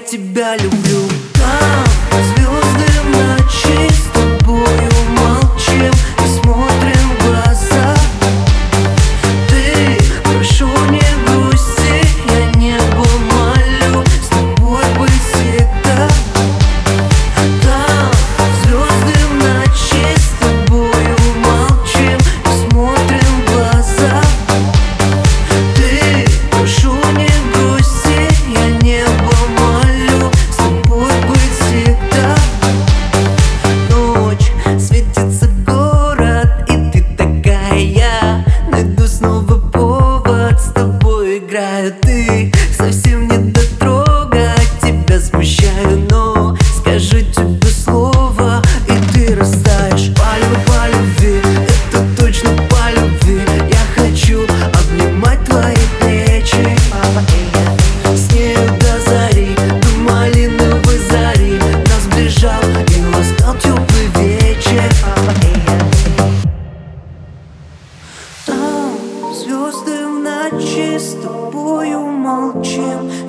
тебя люблю. Там звезды в ночи с тобою молчим и смотрим в глаза. Ты, прошу, не грусти, я небо молю с тобой быть всегда. Там звезды в ночи с тобою молчим и смотрим в глаза. Ты, прошу, не грусти, я небо молю с тобой быть всегда. Ночь, светится город, и ты такая. Найду снова повод, с тобой играю. Ты совсем не дотрога, тебя смущаю, но скажу тебе слово, и ты растаешь. По любви, это точно по любви. Я хочу обнимать твои плечи, с нею до зари, до малиновой зари. Нас сближал и ласкал теплый вечер. Там звезды в ночи с тобою молчим